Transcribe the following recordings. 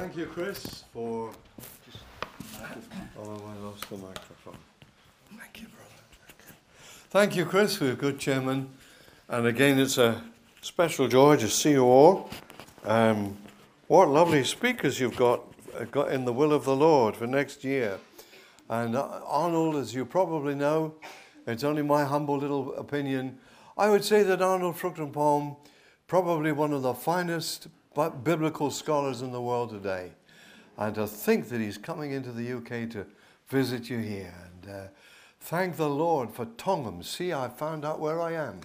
Thank you, Chris, for... Oh, I lost the microphone. Thank you, brother. Thank you, Chris, for your good chairman. And again, it's a special joy to see you all. What lovely speakers you've got in the will of the Lord for next year. And Arnold, as you probably know, it's only my humble little opinion, I would say that Arnold Fruchtenbaum, probably one of the finest biblical scholars in the world today. And to think that he's coming into the UK to visit you here. And thank the Lord for Tongham. See, I found out where I am.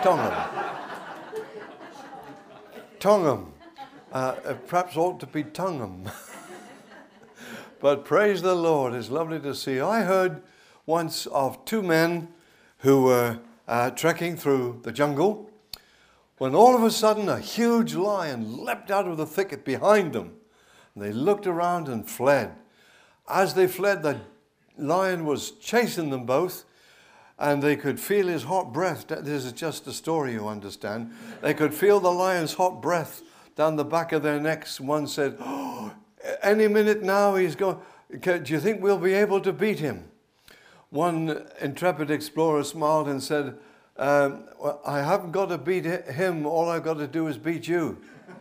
Tongham. Perhaps ought to be Tongham. But praise the Lord. It's lovely to see you. I heard once of two men who were trekking through the jungle when all of a sudden a huge lion leapt out of the thicket behind them. And they looked around and fled. As they fled, the lion was chasing them both, and they could feel his hot breath. This is just a story, you understand. They could feel the lion's hot breath down the back of their necks. One said, "Oh, any minute now he's going. Do you think we'll be able to beat him?" One intrepid explorer smiled and said, well, I haven't got to beat him. All I've got to do is beat you.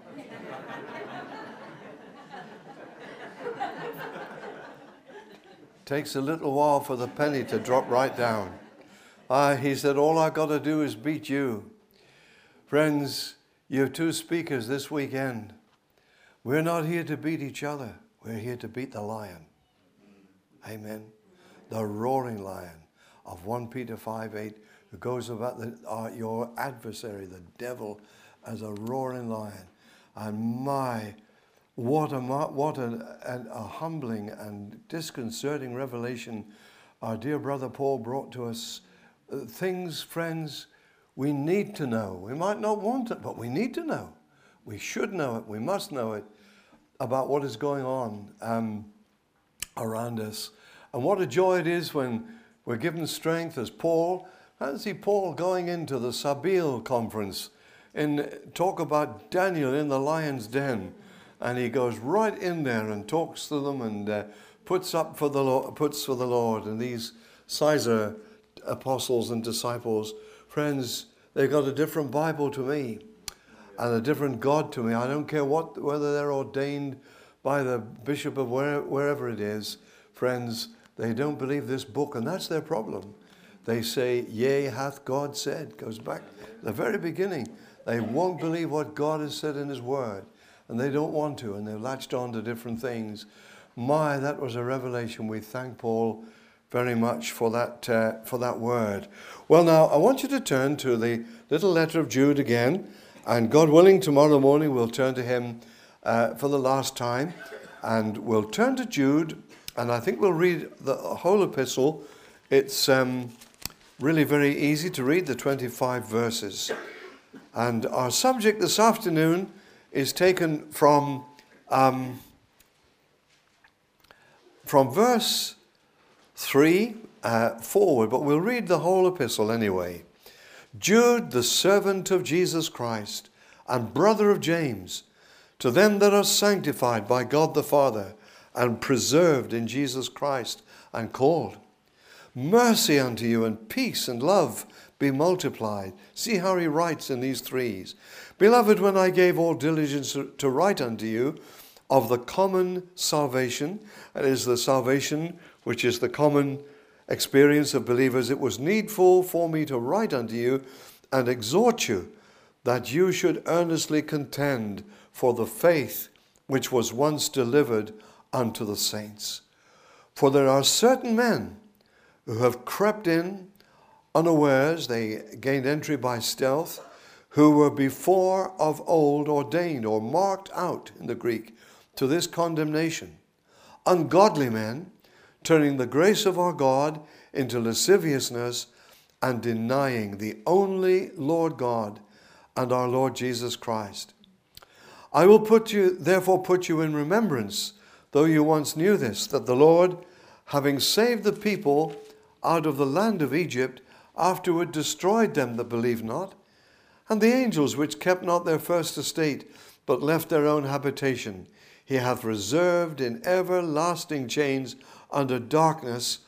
Takes a little while for the penny to drop right down. He said, all I've got to do is beat you. Friends, you have two speakers this weekend. We're not here to beat each other. We're here to beat the lion. Amen. The roaring lion of 1 Peter 5:8, who goes about your adversary, the devil, as a roaring lion. And what a humbling and disconcerting revelation our dear brother Paul brought to us. Things, friends, we need to know. We might not want it, but we need to know. We should know it. We must know it about what is going on around us. And what a joy it is when we're given strength as Paul. I see Paul going into the Sabeel conference and talk about Daniel in the lion's den. And he goes right in there and talks to them and puts for the Lord. And these Sizer apostles and disciples, friends, they've got a different Bible to me and a different God to me. I don't care whether they're ordained by the bishop of wherever it is. Friends, they don't believe this book, and that's their problem. They say, yea, hath God said. Goes back to the very beginning. They won't believe what God has said in his word. And they don't want to, and they've latched on to different things. That was a revelation. We thank Paul very much for that word. Well, now, I want you to turn to the little letter of Jude again. And God willing, tomorrow morning we'll turn to him for the last time. And we'll turn to Jude, and I think we'll read the whole epistle. It's really very easy to read, the 25 verses. And our subject this afternoon is taken from verse 3 forward, but we'll read the whole epistle anyway. Jude, the servant of Jesus Christ, and brother of James, to them that are sanctified by God the Father, and preserved in Jesus Christ, and called. Mercy unto you, and peace and love be multiplied. See how he writes in these threes. Beloved, when I gave all diligence to write unto you of the common salvation, that is the salvation which is the common experience of believers, it was needful for me to write unto you and exhort you that you should earnestly contend for the faith which was once delivered unto the saints. For there are certain men who have crept in unawares, they gained entry by stealth, who were before of old ordained or marked out in the Greek to this condemnation. Ungodly men, turning the grace of our God into lasciviousness and denying the only Lord God and our Lord Jesus Christ. I will therefore put you in remembrance, though you once knew this, that the Lord, having saved the people out of the land of Egypt, afterward destroyed them that believed not, and the angels which kept not their first estate, but left their own habitation, he hath reserved in everlasting chains under darkness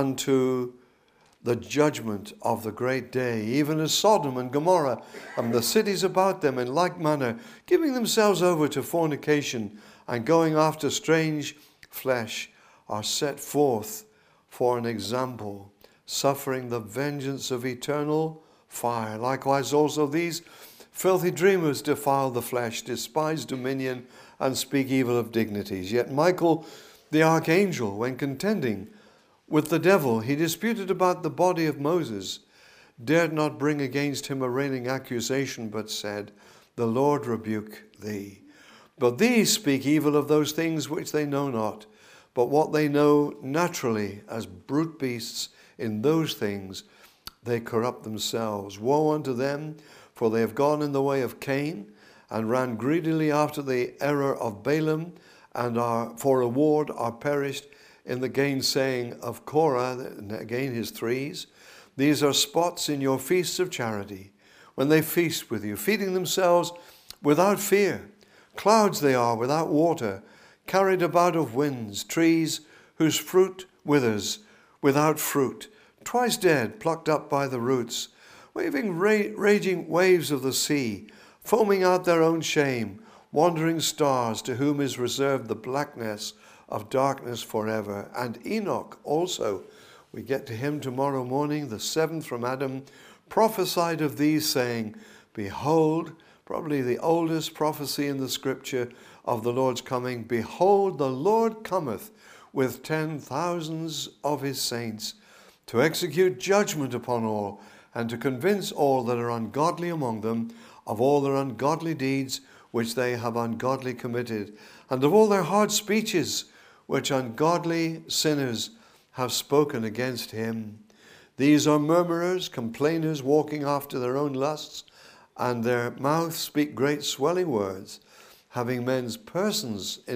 unto the judgment of the great day, even as Sodom and Gomorrah and the cities about them in like manner, giving themselves over to fornication and going after strange flesh, are set forth for an example, suffering the vengeance of eternal fire. Likewise also these filthy dreamers defile the flesh, despise dominion, and speak evil of dignities. Yet Michael the archangel, when contending with the devil, he disputed about the body of Moses, dared not bring against him a railing accusation, but said, The Lord rebuke thee. But these speak evil of those things which they know not, but what they know naturally as brute beasts, in those things they corrupt themselves. Woe unto them, for they have gone in the way of Cain, and ran greedily after the error of Balaam, and are for reward are perished in the gainsaying of Korah, and again his threes. These are spots in your feasts of charity, when they feast with you, feeding themselves without fear. Clouds they are without water, carried about of winds, trees whose fruit withers, without fruit, twice dead, plucked up by the roots, waving raging waves of the sea, foaming out their own shame, wandering stars, to whom is reserved the blackness of darkness forever. And Enoch also, we get to him tomorrow morning, the seventh from Adam, prophesied of these, saying, Behold, probably the oldest prophecy in the scripture of the Lord's coming, Behold, the Lord cometh with 10,000s of his saints, to execute judgment upon all, and to convince all that are ungodly among them of all their ungodly deeds which they have ungodly committed, and of all their hard speeches which ungodly sinners have spoken against him. These are murmurers, complainers, walking after their own lusts, and their mouths speak great swelling words, having men's persons in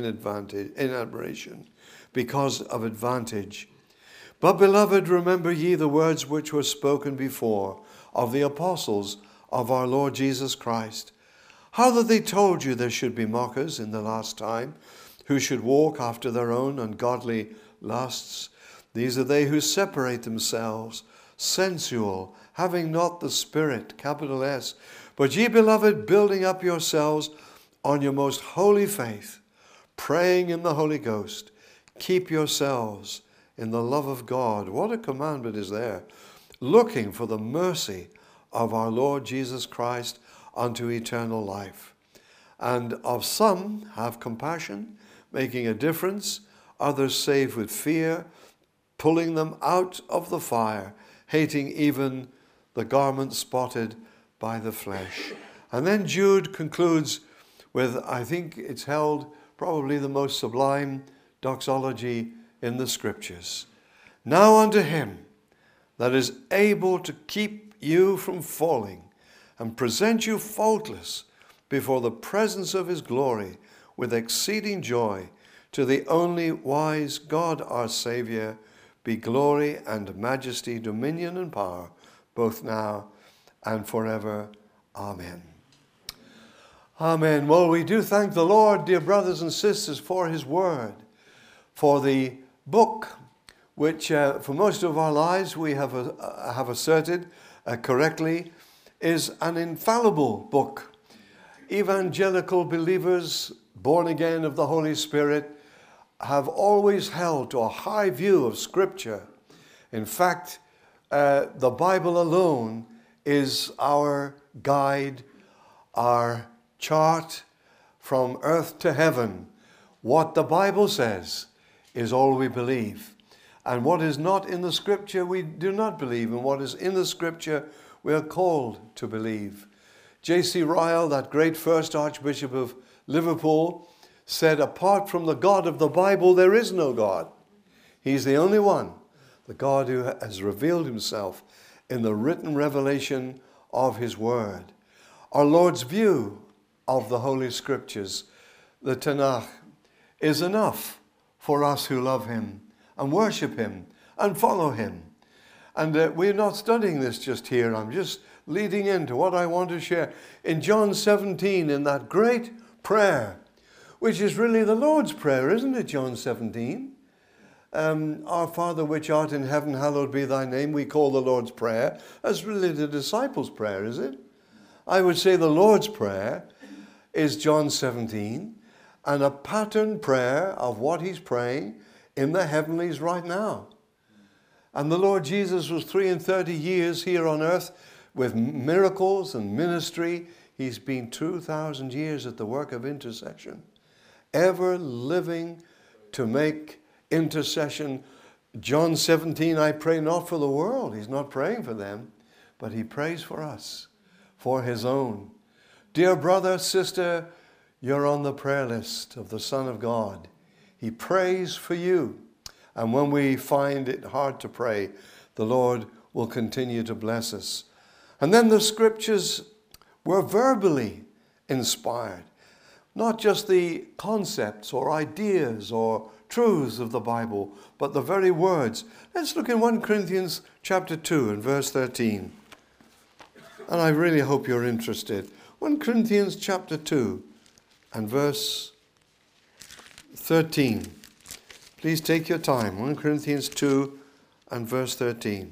admiration, because of advantage. But, beloved, remember ye the words which were spoken before of the apostles of our Lord Jesus Christ, how that they told you there should be mockers in the last time, who should walk after their own ungodly lusts. These are they who separate themselves, sensual, having not the Spirit, capital S. But ye, beloved, building up yourselves on your most holy faith, praying in the Holy Ghost, keep yourselves in the love of God. What a commandment is there. Looking for the mercy of our Lord Jesus Christ unto eternal life. And of some have compassion, making a difference, others save with fear, pulling them out of the fire, hating even the garment spotted by the flesh. And then Jude concludes with, I think it's held probably the most sublime doxology in the scriptures. Now unto him that is able to keep you from falling and present you faultless before the presence of his glory with exceeding joy, to the only wise God our Saviour, be glory and majesty, dominion and power, both now and forever. Amen. Amen. Well, we do thank the Lord, dear brothers and sisters, for his word, for the book which for most of our lives we have asserted correctly is an infallible book. Evangelical believers, born again of the Holy Spirit, have always held to a high view of Scripture. In fact, the Bible alone is our guide, our chart from earth to heaven. What the Bible says is all we believe. And what is not in the Scripture, we do not believe. And what is in the Scripture, we are called to believe. J.C. Ryle, that great first Archbishop of Liverpool, said, apart from the God of the Bible, there is no God. He's the only one, the God who has revealed himself in the written revelation of his word. Our Lord's view of the Holy Scriptures, the Tanakh, is enough for us who love him and worship him and follow him. And we're not studying this just here. I'm just leading into what I want to share. In John 17, in that great prayer, which is really the Lord's Prayer, isn't it, John 17? Our Father which art in heaven, hallowed be thy name, we call the Lord's Prayer. That's really the disciples' prayer, is it? I would say the Lord's Prayer is John 17, and a pattern prayer of what he's praying in the heavenlies right now. And the Lord Jesus was 33 years here on earth with miracles and ministry. He's been 2,000 years at the work of intercession, ever living to make intercession. John 17, I pray not for the world. He's not praying for them, but he prays for us, for his own. Dear brother, sister, you're on the prayer list of the Son of God. He prays for you. And when we find it hard to pray, the Lord will continue to bless us. And then the scriptures were verbally inspired. Not just the concepts or ideas or truths of the Bible, but the very words. Let's look in 1 Corinthians chapter 2 and verse 13. And I really hope you're interested. 1 Corinthians chapter 2 and verse 13. Please take your time. 1 Corinthians 2 and verse 13.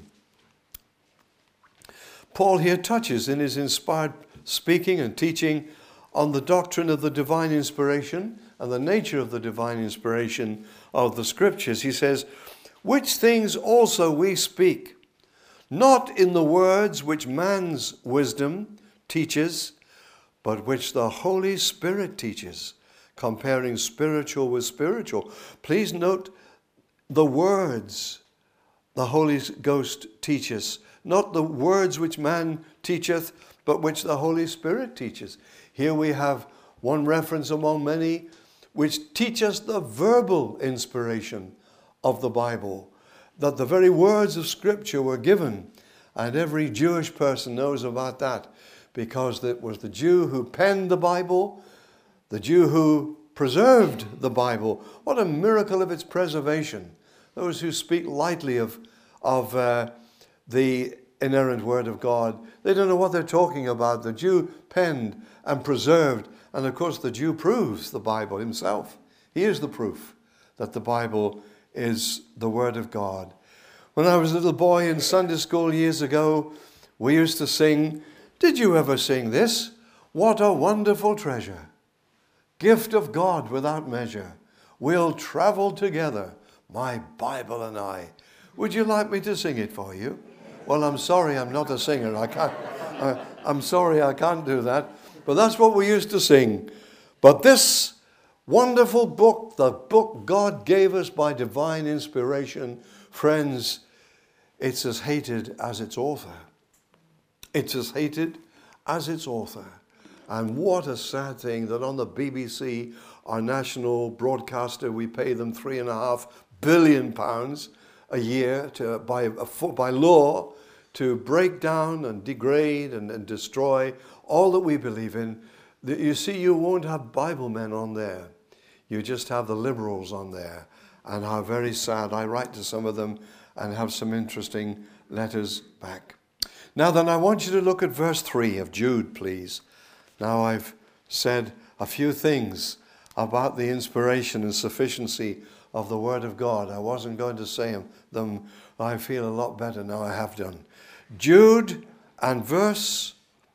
Paul here touches in his inspired speaking and teaching on the doctrine of the divine inspiration and the nature of the divine inspiration of the scriptures. He says, which things also we speak, not in the words which man's wisdom teaches, but which the Holy Spirit teaches, comparing spiritual with spiritual. Please note the words the Holy Ghost teaches, not the words which man teacheth, but which the Holy Spirit teaches. Here we have one reference among many which teach us the verbal inspiration of the Bible, that the very words of Scripture were given, and every Jewish person knows about that, because it was the Jew who penned the Bible, the Jew who preserved the Bible. What a miracle of its preservation. Those who speak lightly of the inerrant word of God, they don't know what they're talking about. The Jew penned and preserved, and of course the Jew proves the Bible himself. He is the proof that the Bible is the word of God. When I was a little boy in Sunday school years ago, we used to sing, did you ever sing this? What a wonderful treasure, gift of God without measure. We'll travel together, my Bible and I. Would you like me to sing it for you? Well, I'm sorry, I'm not a singer. I'm sorry, I can't do that. But that's what we used to sing. But this wonderful book, the book God gave us by divine inspiration, friends, it's as hated as its author. It's as hated as its author. And what a sad thing that on the BBC, our national broadcaster, we pay them £3.5 billion a year by law to break down and degrade and destroy all that we believe in. You see, you won't have Bible men on there. You just have the liberals on there. And how very sad. I write to some of them and have some interesting letters back. Now then, I want you to look at verse 3 of Jude, please. Now I've said a few things about the inspiration and sufficiency of the Word of God. I wasn't going to say them. I feel a lot better now I have done. Jude and verse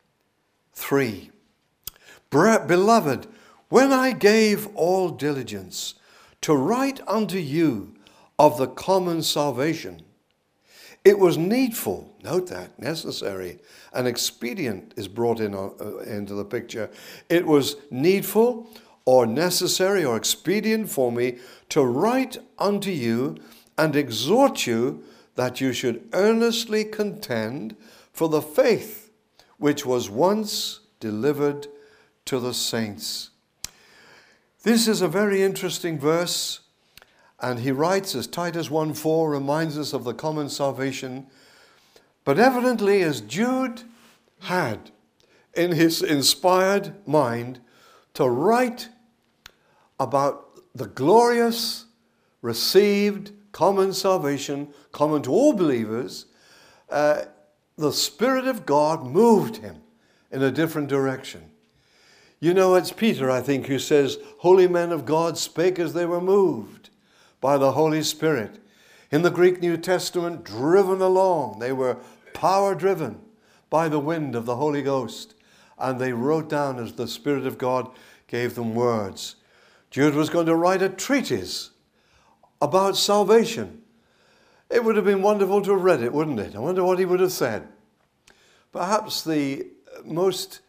3. Beloved, when I gave all diligence to write unto you of the common salvation, it was needful, note that, necessary, and expedient is brought into the picture. It was needful or necessary or expedient for me to write unto you and exhort you that you should earnestly contend for the faith which was once delivered to the saints. This is a very interesting verse, and he writes, as Titus 1:4 reminds us of the common salvation, but evidently as Jude had in his inspired mind to write about the glorious received common salvation, common to all believers, the Spirit of God moved him in a different direction. You know, it's Peter, I think, who says, holy men of God spake as they were moved by the Holy Spirit. In the Greek New Testament, driven along. They were power-driven by the wind of the Holy Ghost. And they wrote down as the Spirit of God gave them words. Jude was going to write a treatise about salvation. It would have been wonderful to have read it, wouldn't it? I wonder what he would have said. Perhaps the most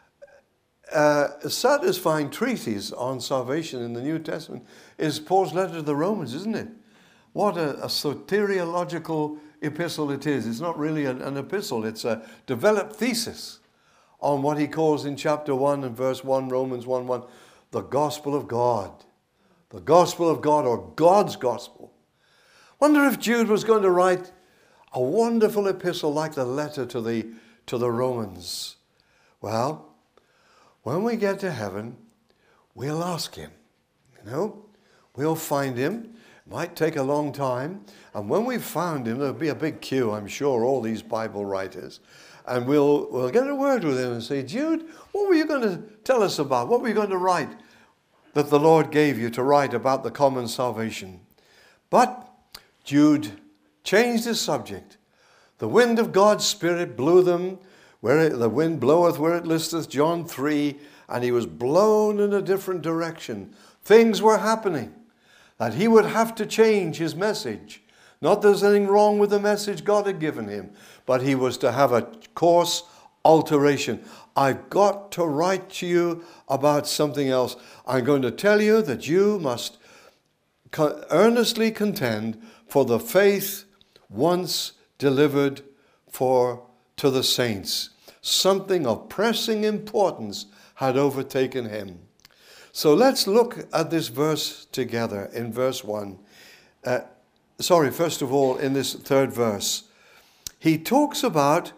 satisfying treatise on salvation in the New Testament is Paul's letter to the Romans, isn't it? What a soteriological epistle it is. It's not really an epistle. It's a developed thesis on what he calls in chapter 1 and verse 1, Romans 1:1, the gospel of God. The gospel of God, or God's gospel. Wonder if Jude was going to write a wonderful epistle like the letter to the Romans. Well, when we get to heaven, we'll ask him. You know, we'll find him. It might take a long time. And when we've found him, there'll be a big queue, I'm sure, all these Bible writers. And we'll get a word with him and say, Jude, what were you going to tell us about? What were you going to write that the Lord gave you to write about the common salvation? But Jude changed his subject. The wind of God's Spirit blew them, the wind bloweth where it listeth, John 3, and he was blown in a different direction. Things were happening that he would have to change his message. Not that there's anything wrong with the message God had given him, but he was to have a course alteration. I've got to write to you about something else. I'm going to tell you that you must earnestly contend for the faith once delivered to the saints. Something of pressing importance had overtaken him. So let's look at this verse together in verse 1. First of all, in this third verse, he talks about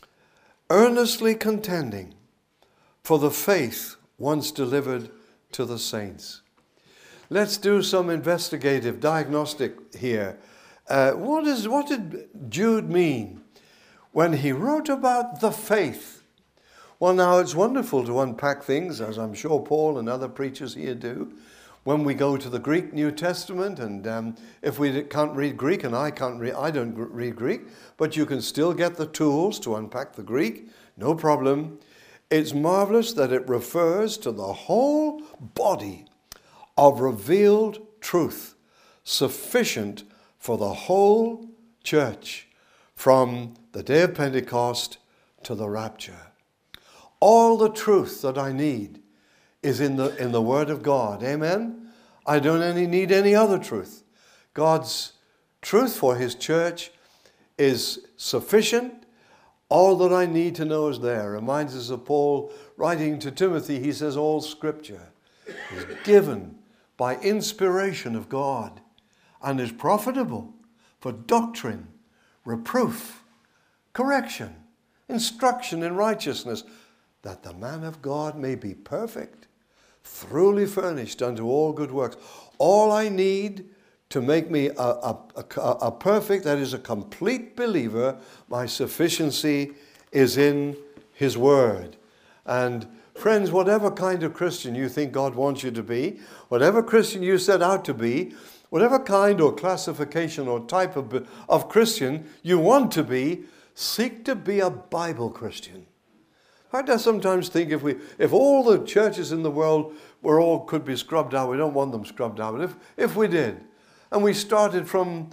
earnestly contending for the faith once delivered to the saints. Let's do some investigative diagnostic here. What did Jude mean when he wrote about the faith? Well, now it's wonderful to unpack things, as I'm sure Paul and other preachers here do. When we go to the Greek New Testament, and if we can't read Greek, and I don't read Greek, but you can still get the tools to unpack the Greek, no problem. It's marvelous that it refers to the whole body of revealed truth, sufficient for the whole church, from the day of Pentecost to the rapture. All the truth that I need is in the Word of God. Amen? I don't need any other truth. God's truth for his church is sufficient. All that I need to know is there. Reminds us of Paul writing to Timothy. He says, all Scripture is given by inspiration of God and is profitable for doctrine, reproof, correction, instruction in righteousness, that the man of God may be perfect, thoroughly furnished unto all good works. All I need to make me a perfect, that is a complete believer, my sufficiency is in his word. And friends, whatever kind of Christian you think God wants you to be, whatever Christian you set out to be, whatever kind or classification or type of Christian you want to be, seek to be a Bible Christian. I sometimes think if all the churches in the world could be scrubbed out, we don't want them scrubbed out, but if we did, and we started from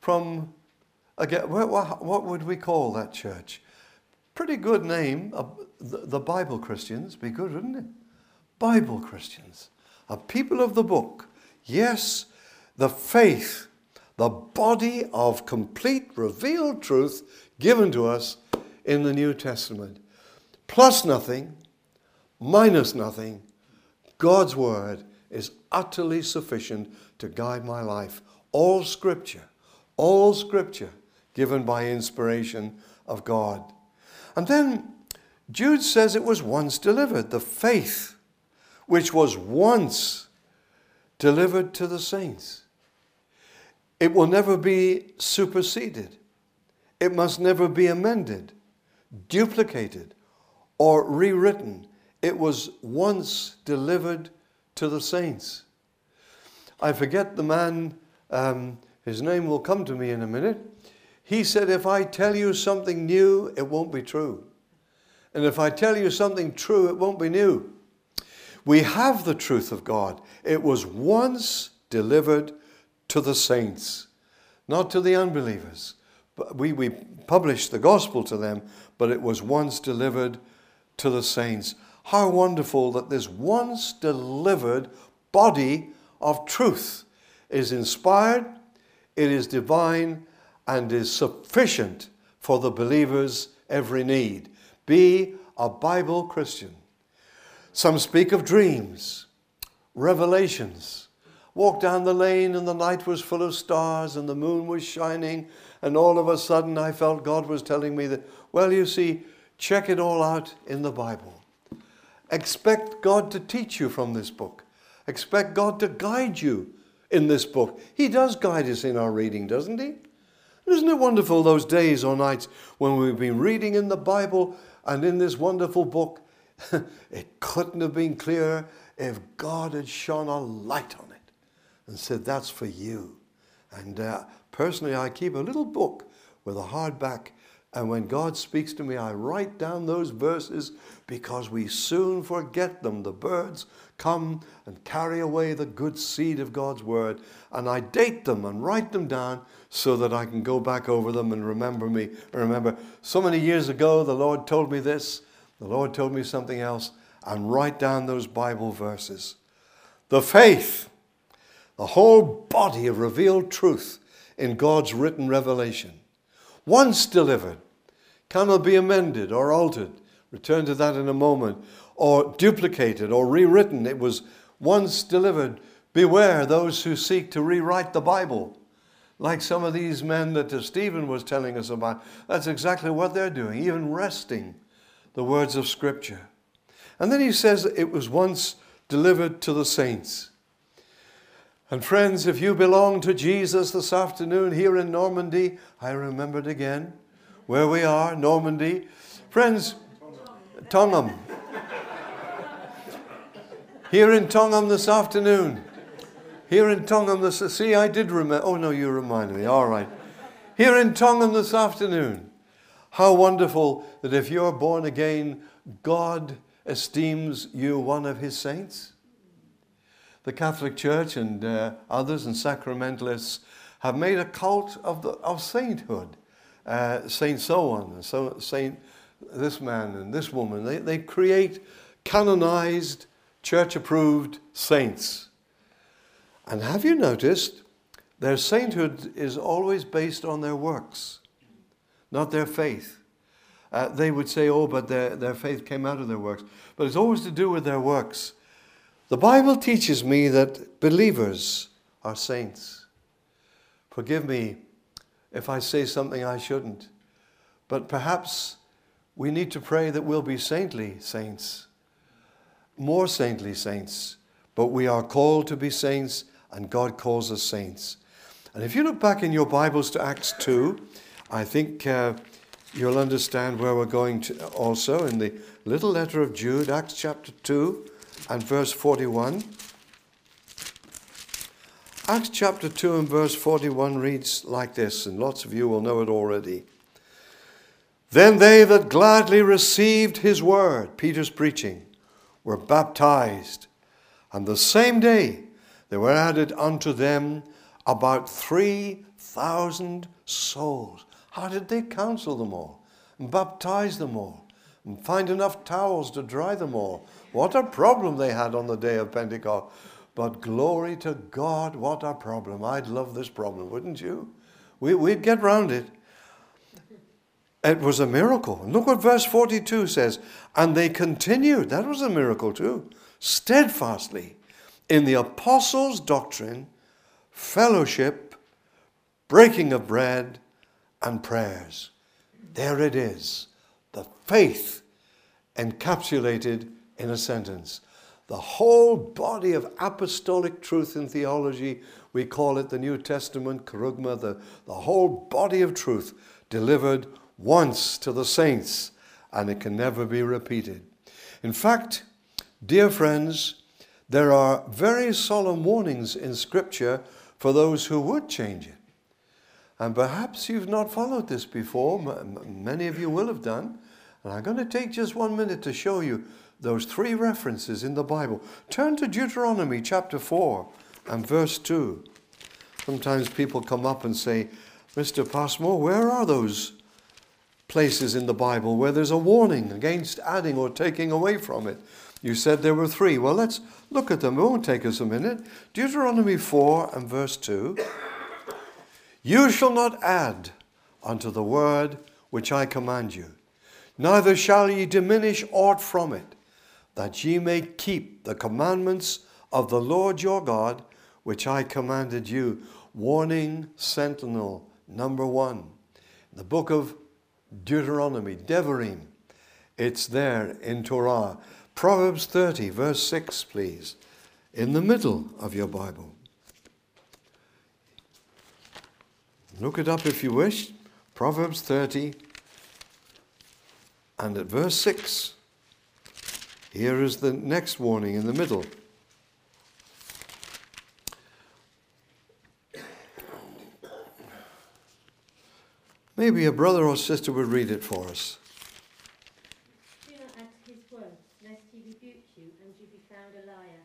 again, what would we call that church? Pretty good name, the Bible Christians. Be good, wouldn't it? Bible Christians, a people of the book. Yes, the faith, the body of complete revealed truth given to us in the New Testament. Plus nothing, minus nothing, God's word is utterly sufficient to guide my life. All scripture given by inspiration of God. And then Jude says it was once delivered, the faith which was once delivered to the saints. It will never be superseded. It must never be amended, duplicated, or rewritten it was once delivered to the saints. I forget the man, his name will come to me in a minute. He said, if I tell you something new, it won't be true. And if I tell you something true, it won't be new. We have the truth of God. It was once delivered to the saints, not to the unbelievers. But we published the gospel to them, but it was once delivered to the saints. How wonderful that this once delivered body of truth is inspired, it is divine, and is sufficient for the believer's every need. Be a Bible Christian. Some speak of dreams, revelations. Walked down the lane and the night was full of stars and the moon was shining, and all of a sudden I felt God was telling me that, well, you see, check it all out in the Bible. Expect God to teach you from this book. Expect God to guide you in this book. He does guide us in our reading, doesn't he? Isn't it wonderful those days or nights when we've been reading in the Bible and in this wonderful book? It couldn't have been clearer if God had shone a light on it and said, that's for you. And personally, I keep a little book with a hardback, and when God speaks to me, I write down those verses because we soon forget them. The birds come and carry away the good seed of God's word, and I date them and write them down so that I can go back over them and remember so many years ago the Lord told me this, the Lord told me something else, and write down those Bible verses. The faith, the whole body of revealed truth in God's written revelation, once delivered, cannot be amended or altered. Return to that in a moment. Or duplicated or rewritten. It was once delivered. Beware those who seek to rewrite the Bible. Like some of these men that Stephen was telling us about. That's exactly what they're doing, even wresting the words of Scripture. And then he says it was once delivered to the saints. And friends, if you belong to Jesus this afternoon here in Normandy, I remembered again where we are, Normandy. Friends, Tongham. Here in Tongham this afternoon. Here in Tongham this... See, I did remember. Oh, no, you reminded me. All right. Here in Tongham this afternoon. How wonderful that if you're born again, God esteems you one of his saints. The Catholic Church and others and sacramentalists have made a cult of sainthood. Saint so-on, so Saint this man and this woman. They create canonized, church-approved saints. And have you noticed their sainthood is always based on their works, not their faith. They would say, oh, but their faith came out of their works. But it's always to do with their works. The Bible teaches me that believers are saints. Forgive me if I say something I shouldn't, but perhaps we need to pray that we'll be saintly saints, more saintly saints, but we are called to be saints, and God calls us saints. And if you look back in your Bibles to Acts 2, I think you'll understand where we're going to also in the little letter of Jude, Acts chapter 2 and verse 41. Acts chapter 2 and verse 41 reads like this, and lots of you will know it already. Then they that gladly received his word, Peter's preaching, were baptized, and the same day there were added unto them about 3,000 souls. How did they counsel them all and baptize them all and find enough towels to dry them all? What a problem they had on the day of Pentecost. But glory to God, what a problem. I'd love this problem, wouldn't you? We'd get round it. It was a miracle. Look what verse 42 says. And they continued, that was a miracle too, steadfastly in the apostles' doctrine, fellowship, breaking of bread, and prayers. There it is. The faith encapsulated in a sentence. The whole body of apostolic truth in theology, we call it the New Testament, kerygma, the whole body of truth delivered once to the saints, and it can never be repeated. In fact, Dear friends, there are very solemn warnings in Scripture for those who would change it. And perhaps you've not followed this before. Many of you will have done. And I'm going to take just 1 minute to show you those 3 references in the Bible. Turn to Deuteronomy chapter 4 and verse 2. Sometimes people come up and say, Mr. Passmore, where are those places in the Bible where there's a warning against adding or taking away from it? You said there were 3. Well, let's look at them. It won't take us a minute. Deuteronomy 4 and verse 2. You shall not add unto the word which I command you, neither shall ye diminish aught from it, that ye may keep the commandments of the Lord your God, which I commanded you. Warning sentinel number 1. In the book of Deuteronomy, Devarim, it's there in Torah. Proverbs 30, verse 6, please, in the middle of your Bible. Look it up if you wish. Proverbs 30 and at verse 6. Here is the next warning in the middle. Maybe a brother or sister would read it for us. Do not add to his word, lest he rebuke you and you be found a liar.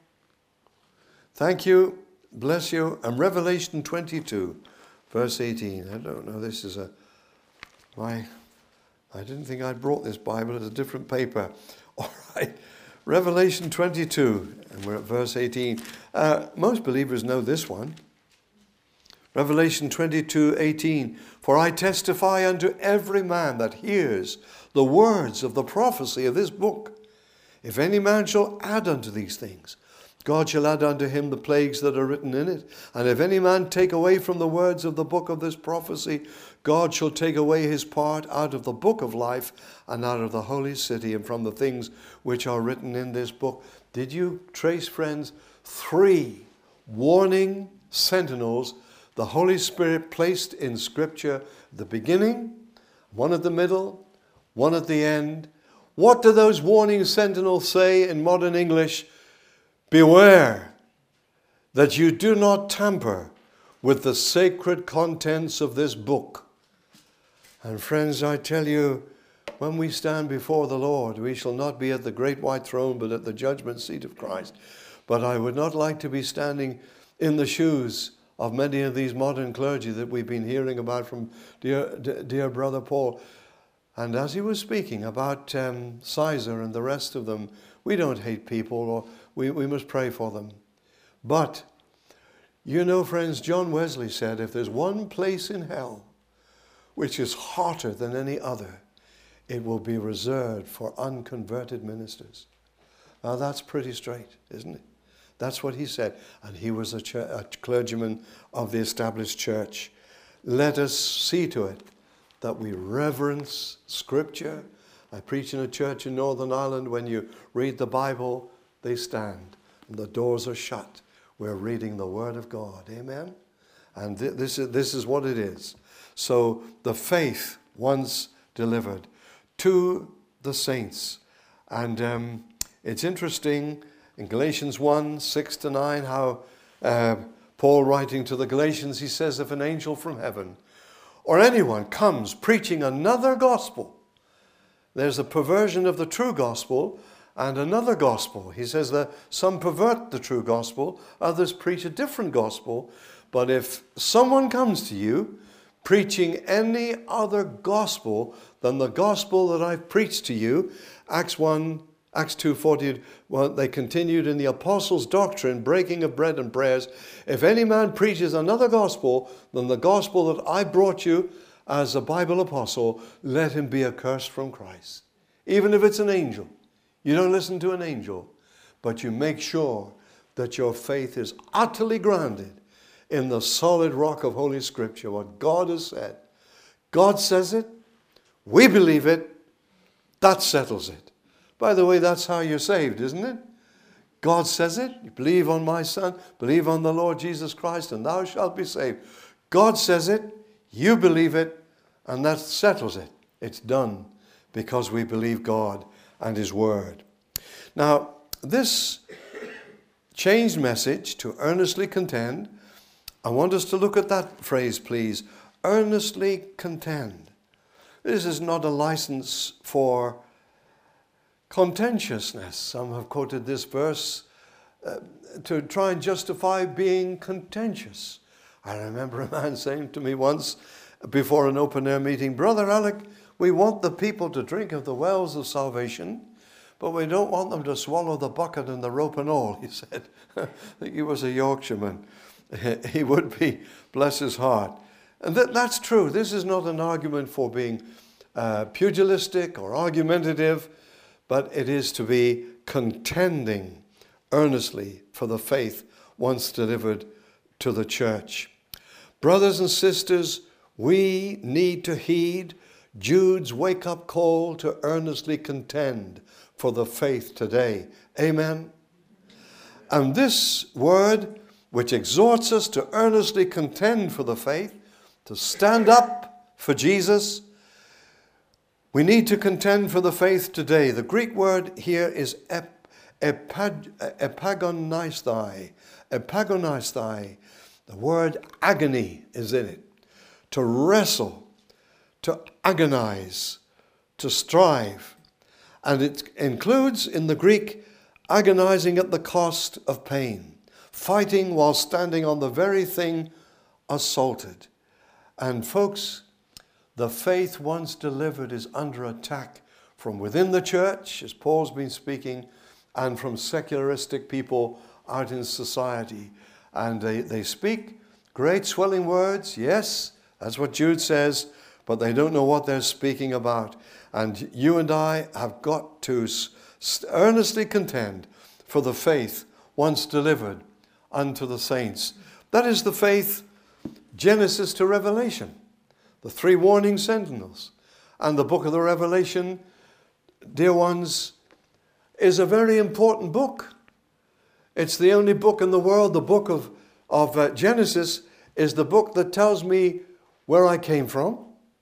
Thank you. Bless you. And Revelation 22, verse 18. I don't know. This is I didn't think I'd brought this Bible. It's a different paper. All right. Revelation 22, and we're at verse 18. Most believers know this one. Revelation 22:18. For I testify unto every man that hears the words of the prophecy of this book. If any man shall add unto these things, God shall add unto him the plagues that are written in it. And if any man take away from the words of the book of this prophecy, God shall take away his part out of the book of life and out of the holy city and from the things which are written in this book. Did you trace, friends, 3 warning sentinels the Holy Spirit placed in Scripture at the beginning, 1 at the middle, 1 at the end? What do those warning sentinels say in modern English? Beware that you do not tamper with the sacred contents of this book. And friends, I tell you, when we stand before the Lord, we shall not be at the great white throne, but at the judgment seat of Christ. But I would not like to be standing in the shoes of many of these modern clergy that we've been hearing about from dear brother Paul. And as he was speaking about Caesar and the rest of them, we don't hate people, or we must pray for them. But, you know, friends, John Wesley said, if there's one place in hell which is hotter than any other, it will be reserved for unconverted ministers. Now that's pretty straight, isn't it? That's what he said. And he was a clergyman of the established church. Let us see to it that we reverence Scripture. I preach in a church in Northern Ireland. When you read the Bible, they stand and the doors are shut. We're reading the Word of God. Amen? And this is what it is. So the faith once delivered to the saints. And it's interesting in Galatians 1, 6-9, how Paul writing to the Galatians, he says, if an angel from heaven or anyone comes preaching another gospel, there's a perversion of the true gospel and another gospel. He says that some pervert the true gospel, others preach a different gospel. But if someone comes to you preaching any other gospel than the gospel that I've preached to you, Acts 2:40, well, they continued in the apostles' doctrine, breaking of bread and prayers. If any man preaches another gospel than the gospel that I brought you as a Bible apostle, let him be accursed from Christ. Even if it's an angel. You don't listen to an angel, but you make sure that your faith is utterly grounded in the solid rock of Holy Scripture, what God has said. God says it, we believe it, that settles it. By the way, that's how you're saved, isn't it? God says it. You believe on my Son, believe on the Lord Jesus Christ, and thou shalt be saved. God says it, you believe it, and that settles it. It's done because we believe God and His Word. Now, this changed message to earnestly contend, I want us to look at that phrase, please. Earnestly contend. This is not a license for contentiousness. Some have quoted this verse to try and justify being contentious. I remember a man saying to me once before an open-air meeting, "Brother Alec, we want the people to drink of the wells of salvation, but we don't want them to swallow the bucket and the rope and all," he said. I think he was a Yorkshireman. He would be, bless his heart. And that's true. This is not an argument for being pugilistic or argumentative, but it is to be contending earnestly for the faith once delivered to the church. Brothers and sisters, we need to heed Jude's wake-up call to earnestly contend for the faith today. Amen. And this word, which exhorts us to earnestly contend for the faith, to stand up for Jesus, we need to contend for the faith today. The Greek word here is epagonisthai. Epagonisthai. The word agony is in it. To wrestle, to agonize, to strive. And it includes in the Greek agonizing at the cost of pain, fighting while standing on the very thing assaulted. And folks, the faith once delivered is under attack from within the church, as Paul's been speaking, and from secularistic people out in society. And they speak great swelling words, yes, that's what Jude says, but they don't know what they're speaking about. And you and I have got to earnestly contend for the faith once delivered unto the saints. That is the faith, Genesis to Revelation, the three warning sentinels. And the book of the Revelation, dear ones, is a very important book. It's the only book in the world. The book of Genesis is the book that tells me where I came from,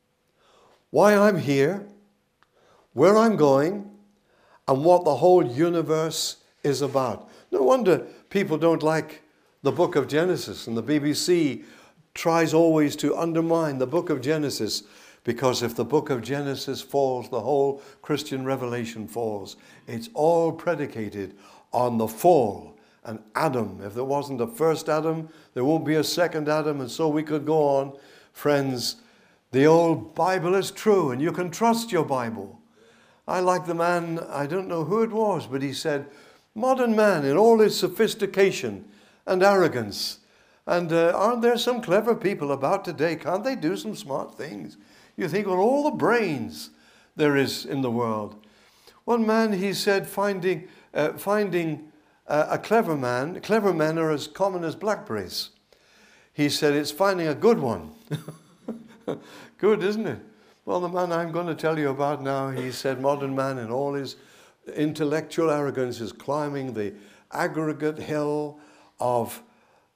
why I'm here, where I'm going, and what the whole universe is about. No wonder people don't like the book of Genesis, and the BBC tries always to undermine the book of Genesis, because if the book of Genesis falls, the whole Christian revelation falls. It's all predicated on the fall and Adam. If there wasn't a first Adam, there won't be a second Adam, and so we could go on. Friends, the old Bible is true, and you can trust your Bible. I like the man, I don't know who it was, but he said, modern man in all his sophistication and arrogance. And aren't there some clever people about today? Can't they do some smart things? You think, well, all the brains there is in the world. One man, he said, finding a clever man, clever men are as common as blackberries. He said, it's finding a good one. Good, isn't it? Well, the man I'm going to tell you about now, he said, modern man in all his intellectual arrogance is climbing the aggregate hill of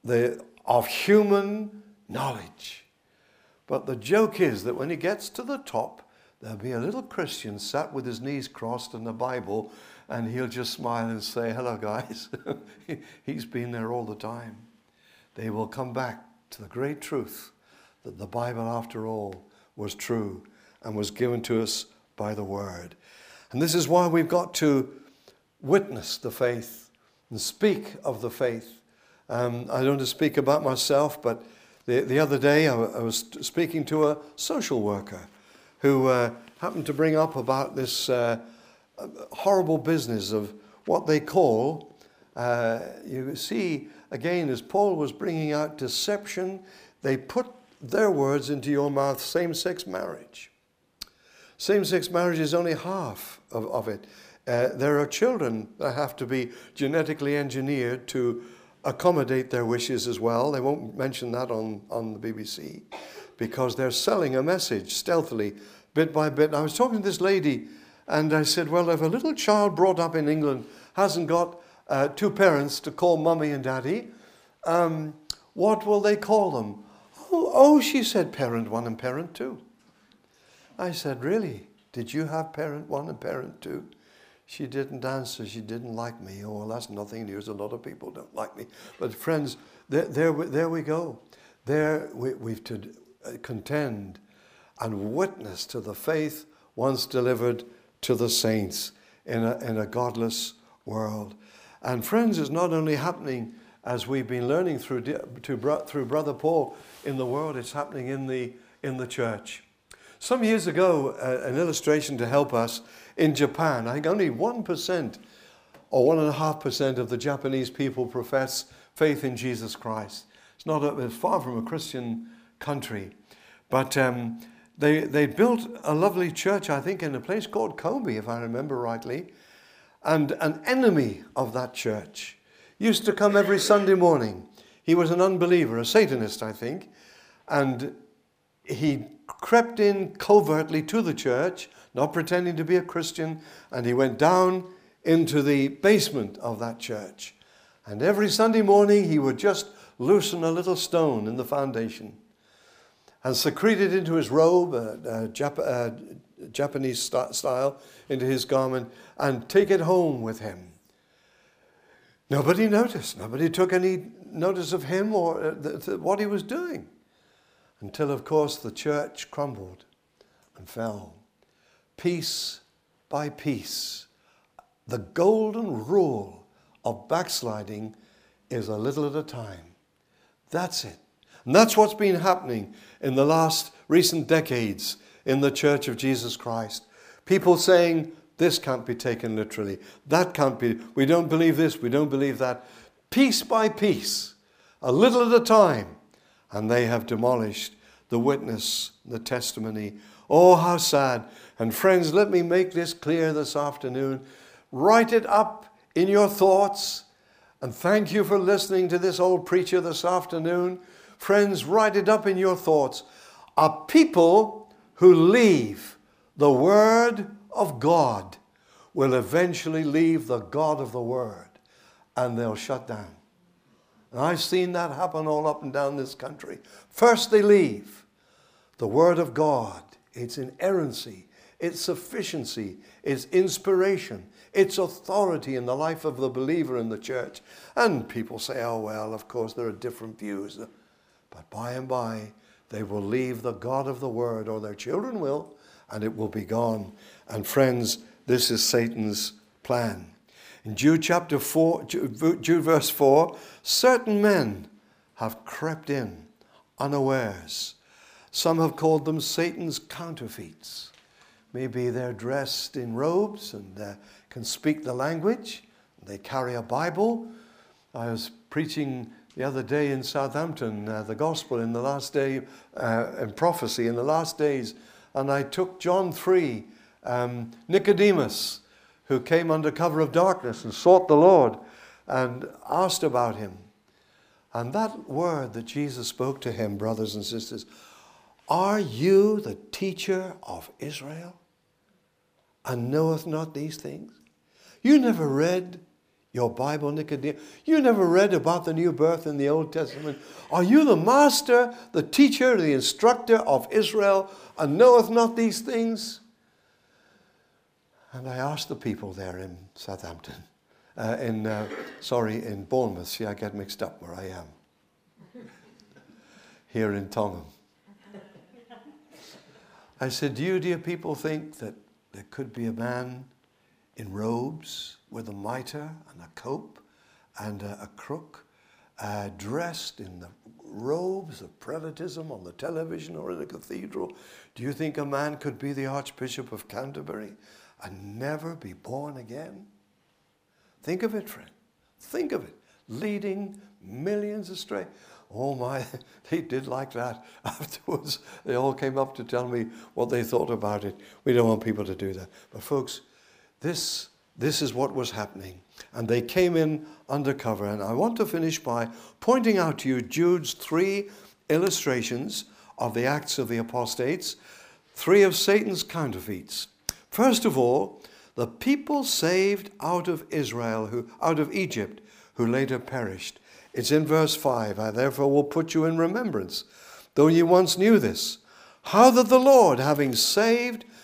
human knowledge. But the joke is that when he gets to the top, there'll be a little Christian sat with his knees crossed in the Bible, and he'll just smile and say, hello, guys. He's been there all the time. They will come back to the great truth that the Bible, after all, was true and was given to us by the Word. And this is why we've got to witness the faith and speak of the faith. I don't want to speak about myself, but the other day I was speaking to a social worker who happened to bring up about this horrible business of what they call, you see, again, as Paul was bringing out deception, they put their words into your mouth, same-sex marriage. Same-sex marriage is only half of it. There are children that have to be genetically engineered to accommodate their wishes as well. They won't mention that on the BBC because they're selling a message stealthily, bit by bit. And I was talking to this lady and I said, well, if a little child brought up in England hasn't got two parents to call mummy and daddy, what will they call them? Oh, she said, parent one and parent two. I said, really? Did you have parent one and parent two? She didn't answer. She didn't like me. Oh, well, that's nothing news. A lot of people don't like me. But friends, there we go. There we've to contend and witness to the faith once delivered to the saints in a godless world. And friends, it's not only happening as we've been learning through Brother Paul in the world, it's happening in the church. Some years ago, an illustration to help us, in Japan, I think only 1% or 1.5% of the Japanese people profess faith in Jesus Christ. It's far from a Christian country. But they built a lovely church, I think, in a place called Kobe, if I remember rightly. And an enemy of that church used to come every Sunday morning. He was an unbeliever, a Satanist, I think. And he crept in covertly to the church, not pretending to be a Christian, and he went down into the basement of that church. And every Sunday morning he would just loosen a little stone in the foundation and secrete it into his robe, Japanese style, into his garment, and take it home with him. Nobody noticed. Nobody took any notice of him or what he was doing. Until, of course, the church crumbled and fell. Piece by piece. The golden rule of backsliding is a little at a time. That's it. And that's what's been happening in the last recent decades in the Church of Jesus Christ. People saying, this can't be taken literally. That can't be. We don't believe this. We don't believe that. Piece by piece, a little at a time. And they have demolished the witness, the testimony. Oh, how sad. And friends, let me make this clear this afternoon. Write it up in your thoughts. And thank you for listening to this old preacher this afternoon. Friends, write it up in your thoughts. A people who leave the Word of God will eventually leave the God of the Word, and they'll shut down. And I've seen that happen all up and down this country. First they leave the Word of God, its inerrancy, its sufficiency, its inspiration, its authority in the life of the believer in the church. And people say, oh, well, of course, there are different views. But by and by, they will leave the God of the Word, or their children will, and it will be gone. And friends, this is Satan's plan. In Jude chapter 4, Jude verse 4, certain men have crept in unawares. Some have called them Satan's counterfeits. Maybe they're dressed in robes and can speak the language. They carry a Bible. I was preaching the other day in Southampton, the gospel in the last day, and prophecy in the last days. And I took John 3, Nicodemus, who came under cover of darkness and sought the Lord and asked about him. And that word that Jesus spoke to him, brothers and sisters, are you the teacher of Israel, and knoweth not these things? You never read your Bible, Nicodemus. You never read about the new birth in the Old Testament. Are you the master, the teacher, the instructor of Israel, and knoweth not these things? And I asked the people there in Southampton, in Bournemouth. See, I get mixed up where I am. Here in Tongham. I said, do you, dear people, think that there could be a man in robes with a mitre and a cope and a crook, dressed in the robes of presentism on the television or in a cathedral? Do you think a man could be the Archbishop of Canterbury and never be born again? Think of it, friend. Think of it. Leading millions astray. Oh my, they did like that. Afterwards, they all came up to tell me what they thought about it. We don't want people to do that. But folks, this is what was happening. And they came in undercover. And I want to finish by pointing out to you Jude's 3 illustrations of the Acts of the Apostates, 3 of Satan's counterfeits. First of all, the people saved out of Egypt, who later perished. It's in verse 5. I therefore will put you in remembrance, though ye once knew this, how that the Lord, having saved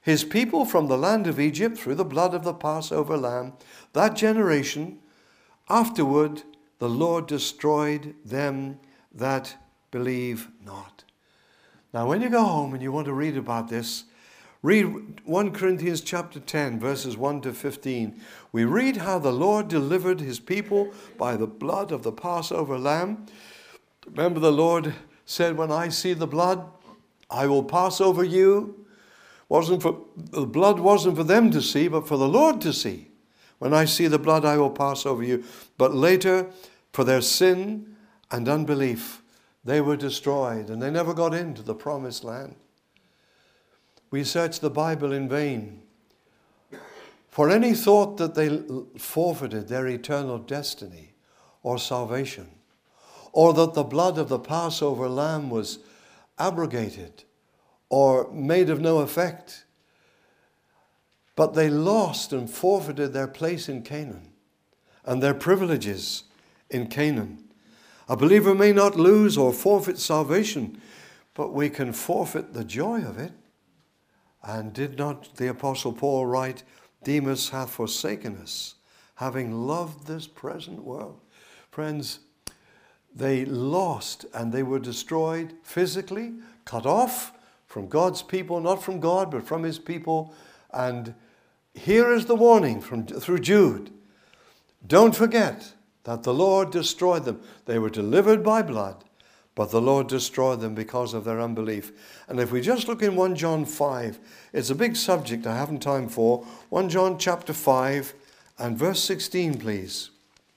his people from the land of Egypt through the blood of the Passover lamb. That generation, afterward, the Lord destroyed them that believe not. Now, when you go home and you want to read about this, read 1 Corinthians chapter 10, verses 1 to 15. We read how the Lord delivered his people by the blood of the Passover lamb. Remember, the Lord said, when I see the blood, I will pass over you. The blood wasn't for them to see, but for the Lord to see. When I see the blood, I will pass over you. But later, for their sin and unbelief, they were destroyed, and they never got into the promised land. We search the Bible in vain for any thought that they forfeited their eternal destiny or salvation, or that the blood of the Passover lamb was abrogated or made of no effect. But they lost and forfeited their place in Canaan and their privileges in Canaan. A believer may not lose or forfeit salvation, but we can forfeit the joy of it. And did not the Apostle Paul write, Demas hath forsaken us, having loved this present world? Friends, they lost and they were destroyed physically, cut off from God's people, not from God, but from his people. And here is the warning through Jude. Don't forget that the Lord destroyed them. They were delivered by blood, but the Lord destroyed them because of their unbelief. And if we just look in 1 John 5, it's a big subject I haven't time for. 1 John chapter 5 and verse 16, please.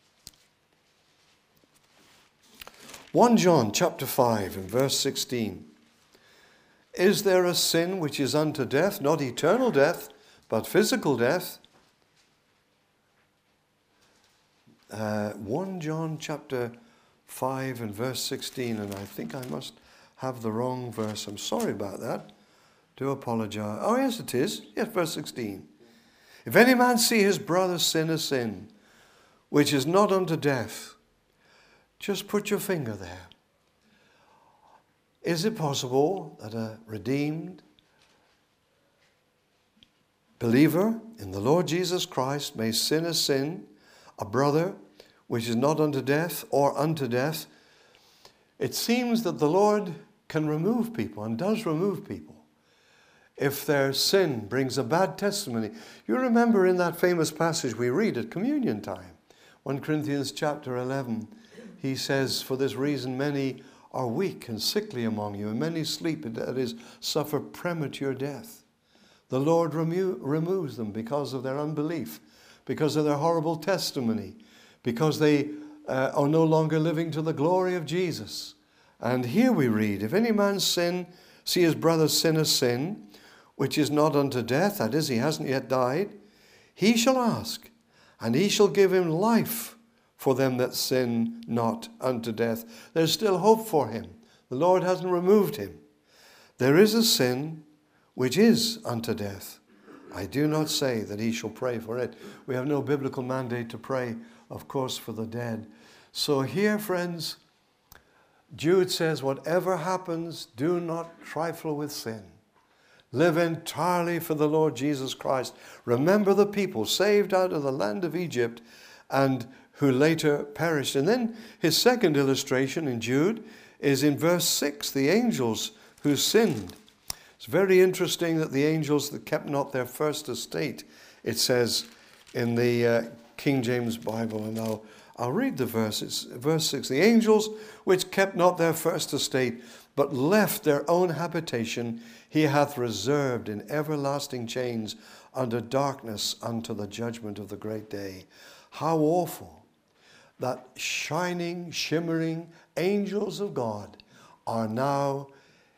1 John chapter 5 and verse 16. Is there a sin which is unto death, not eternal death, but physical death? 1 John chapter 5 and verse 16, and I think I must have the wrong verse. I'm sorry about that. Do apologize. Oh, yes, it is. Yes, verse 16. If any man see his brother sin a sin, which is not unto death, just put your finger there. Is it possible that a redeemed believer in the Lord Jesus Christ may sin a sin, a brother, which is not unto death or unto death? It seems that the Lord can remove people and does remove people if their sin brings a bad testimony. You remember in that famous passage we read at communion time, 1 Corinthians chapter 11, he says, for this reason many are weak and sickly among you, and many sleep, that is, suffer premature death. The Lord removes them because of their unbelief, because of their horrible testimony, because they are no longer living to the glory of Jesus. And here we read, if any man see his brother sin a sin, which is not unto death, that is, he hasn't yet died, he shall ask, and he shall give him life for them that sin not unto death. There's still hope for him. The Lord hasn't removed him. There is a sin which is unto death. I do not say that he shall pray for it. We have no biblical mandate to pray, of course, for the dead. So here, friends, Jude says, whatever happens, do not trifle with sin. Live entirely for the Lord Jesus Christ. Remember the people saved out of the land of Egypt and who later perished. And then his second illustration in Jude is in verse 6, the angels who sinned. It's very interesting that the angels that kept not their first estate, it says in the King James Bible, and I'll read the verse. It's verse 6. The angels which kept not their first estate, but left their own habitation, he hath reserved in everlasting chains under darkness unto the judgment of the great day. How awful that shining, shimmering angels of God are now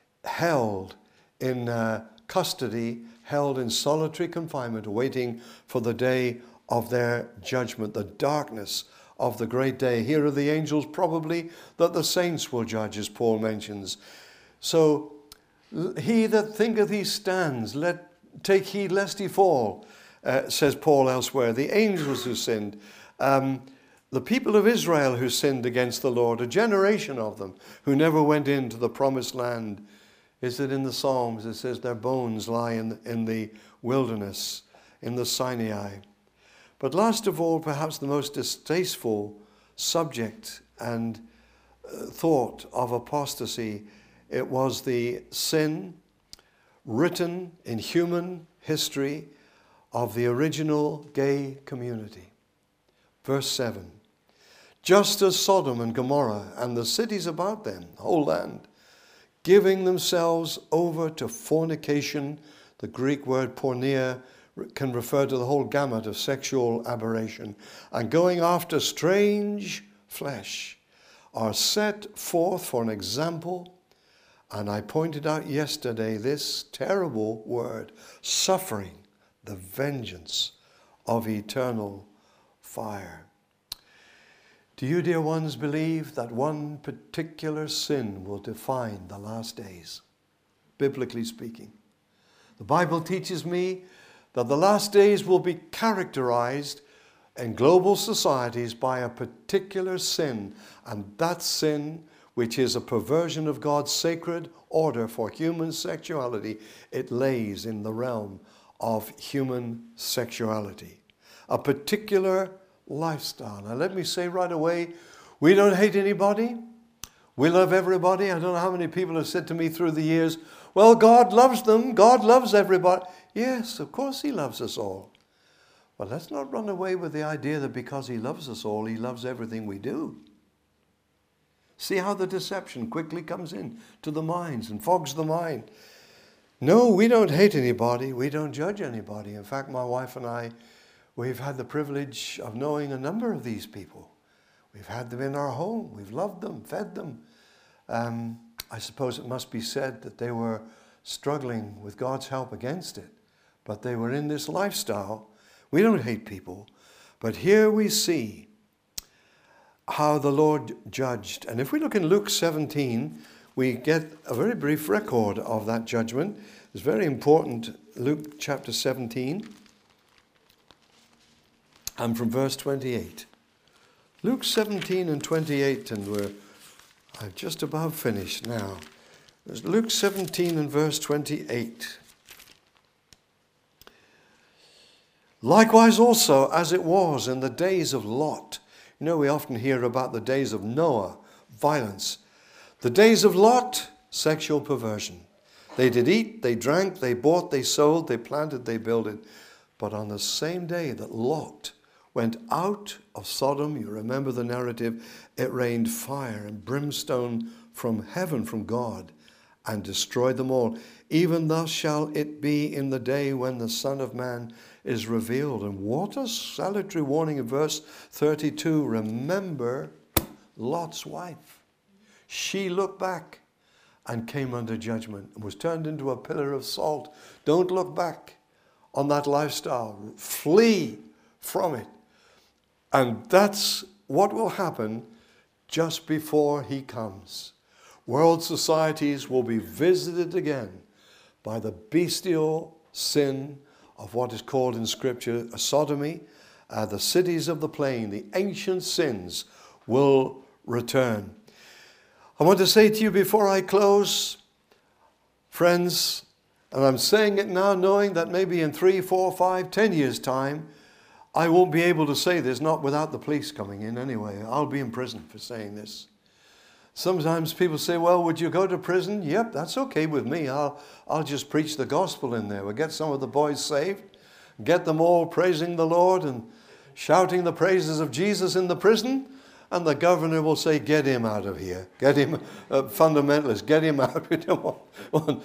held in custody, held in solitary confinement, waiting for the day of their judgment, the darkness of the great day. Here are the angels probably that the saints will judge, as Paul mentions. So, he that thinketh he stands, take heed lest he fall, says Paul elsewhere. The angels who sinned, the people of Israel who sinned against the Lord, a generation of them who never went into the promised land Is it in the Psalms? It says their bones lie in the wilderness, in the Sinai. But last of all, perhaps the most distasteful subject and thought of apostasy, it was the sin written in human history of the original gay community. Verse 7. Just as Sodom and Gomorrah and the cities about them, the whole land, giving themselves over to fornication, the Greek word porneia can refer to the whole gamut of sexual aberration, and going after strange flesh, are set forth for an example. And I pointed out yesterday this terrible word, suffering the vengeance of eternal fire. Do you, dear ones, believe that one particular sin will define the last days, biblically speaking? The Bible teaches me that the last days will be characterized in global societies by a particular sin, and that sin, which is a perversion of God's sacred order for human sexuality, it lays in the realm of human sexuality. A particular lifestyle. Now let me say right away, we don't hate anybody. We love everybody. I don't know how many people have said to me through the years, well, God loves them. God loves everybody. Yes, of course he loves us all. But let's not run away with the idea that because he loves us all, he loves everything we do. See how the deception quickly comes in to the minds and fogs the mind. No, we don't hate anybody. We don't judge anybody. In fact, my wife and I, we've had the privilege of knowing a number of these people. We've had them in our home. We've loved them, fed them. I suppose it must be said that they were struggling with God's help against it. But they were in this lifestyle. We don't hate people. But here we see how the Lord judged. And if we look in Luke 17, we get a very brief record of that judgment. It's very important. Luke chapter 17. And from verse 28. Luke 17 and 28, and I've just about finished now. There's Luke 17 and verse 28. Likewise also as it was in the days of Lot. You know, we often hear about the days of Noah, violence. The days of Lot, sexual perversion. They did eat, they drank, they bought, they sold, they planted, they builded. But on the same day that Lot went out of Sodom, you remember the narrative, it rained fire and brimstone from heaven, from God, and destroyed them all. Even thus shall it be in the day when the Son of Man is revealed. And what a salutary warning in verse 32. Remember Lot's wife. She looked back and came under judgment and was turned into a pillar of salt. Don't look back on that lifestyle. Flee from it. And that's what will happen just before he comes. World societies will be visited again by the bestial sin of what is called in Scripture a sodomy. The cities of the plain, the ancient sins will return. I want to say to you before I close, friends, and I'm saying it now knowing that maybe in 3, 4, 5, 10 years' time, I won't be able to say this, not without the police coming in anyway. I'll be in prison for saying this. Sometimes people say, well, would you go to prison? Yep, that's okay with me. I'll just preach the gospel in there. We'll get some of the boys saved, get them all praising the Lord and shouting the praises of Jesus in the prison, and the governor will say, get him out of here. Get him, fundamentalist, get him out. We don't want.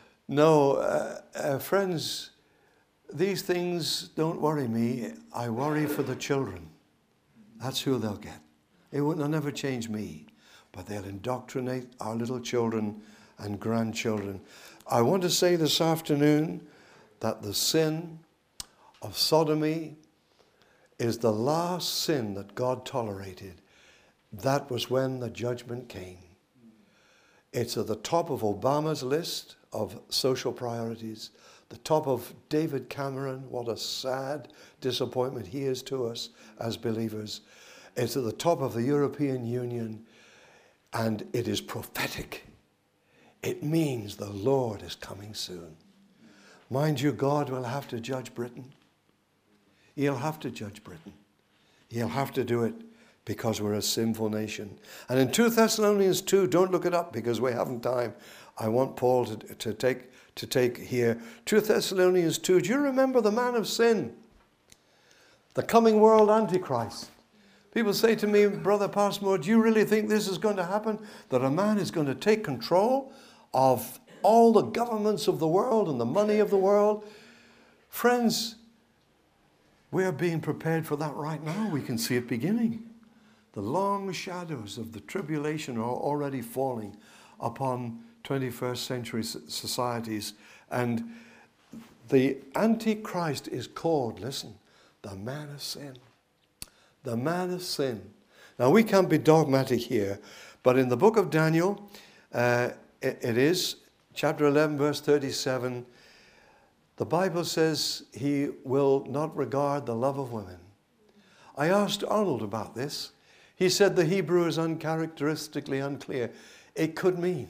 No, friends, these things don't worry me. I worry for the children. That's who they'll get. They'll never change me, but they'll indoctrinate our little children and grandchildren. I want to say this afternoon that the sin of sodomy is the last sin that God tolerated. That was when the judgment came. It's at the top of Obama's list of social priorities. The top of David Cameron, what a sad disappointment he is to us as believers. It's at the top of the European Union, and it is prophetic. It means the Lord is coming soon. Mind you, God will have to judge Britain. He'll have to judge Britain. He'll have to do it because we're a sinful nation. And in 2 Thessalonians 2, don't look it up because we haven't time. I want Paul to take here. 2 Thessalonians 2, do you remember the man of sin? The coming world Antichrist. People say to me, Brother Passmore, do you really think this is going to happen? That a man is going to take control of all the governments of the world and the money of the world? Friends, we're being prepared for that right now. We can see it beginning. The long shadows of the tribulation are already falling upon 21st century societies. And the Antichrist is called, listen, the man of sin. The man of sin. Now, we can't be dogmatic here, but in the book of Daniel, it is chapter 11, verse 37, the Bible says he will not regard the love of women. I asked Arnold about this. He said the Hebrew is uncharacteristically unclear. It could mean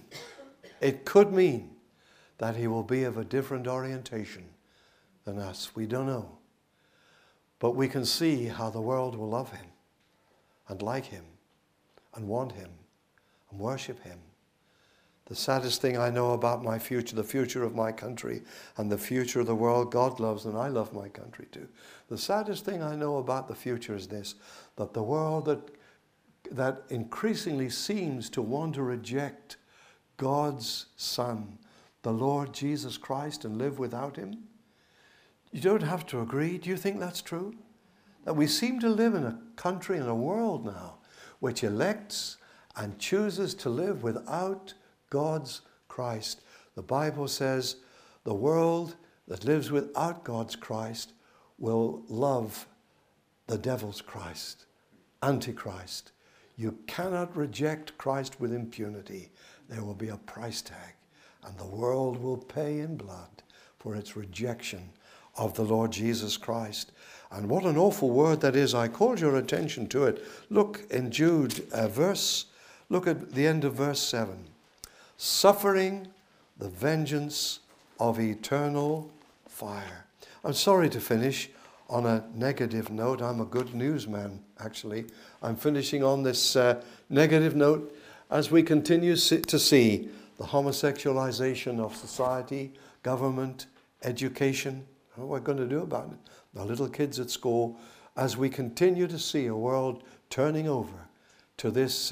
that he will be of a different orientation than us. We don't know. But we can see how the world will love him and like him and want him and worship him. The saddest thing I know about my future, the future of my country and the future of the world God loves, and I love my country too. The saddest thing I know about the future is this, that the world that increasingly seems to want to reject God's Son, the Lord Jesus Christ, and live without him. You don't have to agree. Do you think that's true? That we seem to live in a country and a world now which elects and chooses to live without God's Christ. The Bible says the world that lives without God's Christ will love the devil's Christ, Antichrist. You cannot reject Christ with impunity. There will be a price tag, and the world will pay in blood for its rejection of the Lord Jesus Christ. And what an awful word that is. I called your attention to it. Look in Jude look at the end of verse 7. Suffering the vengeance of eternal fire. I'm sorry to finish on a negative note. I'm a good newsman, actually. I'm finishing on this negative note as we continue to see the homosexualization of society, government, education. What are we going to do about it? The little kids at school, as we continue to see a world turning over to this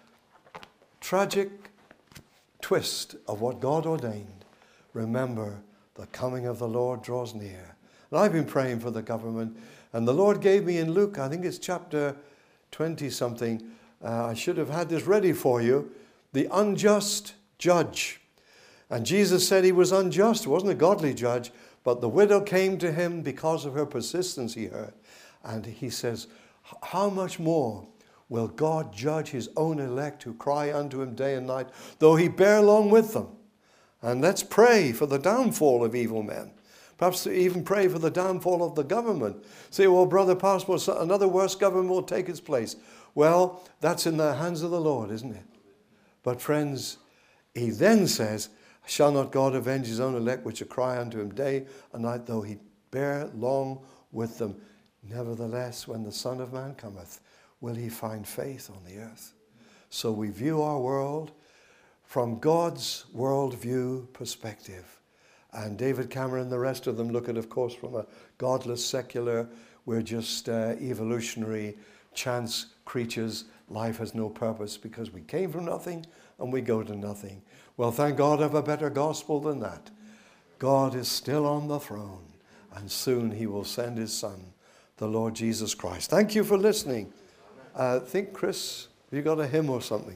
tragic twist of what God ordained. Remember, the coming of the Lord draws near. And I've been praying for the government, and the Lord gave me in Luke, I think it's chapter 20 something, I should have had this ready for you, the unjust judge. And Jesus said he was unjust, he wasn't a godly judge, but the widow came to him because of her persistence, he heard. And he says, how much more will God judge his own elect who cry unto him day and night, though he bear long with them? And let's pray for the downfall of evil men. Perhaps even pray for the downfall of the government. Say, well, Brother Pastor, another worse government will take its place. Well, that's in the hands of the Lord, isn't it? But friends, he then says, shall not God avenge his own elect which cry unto him day and night, though he bear long with them? Nevertheless, when the Son of Man cometh, will he find faith on the earth? So we view our world from God's worldview perspective. And David Cameron and the rest of them look at, of course, from a godless, secular, we're just evolutionary chance creatures. Life has no purpose because we came from nothing and we go to nothing. Well, thank God I have a better gospel than that. God is still on the throne, and soon he will send his Son, the Lord Jesus Christ. Thank you for listening. I think, Chris, have you got a hymn or something?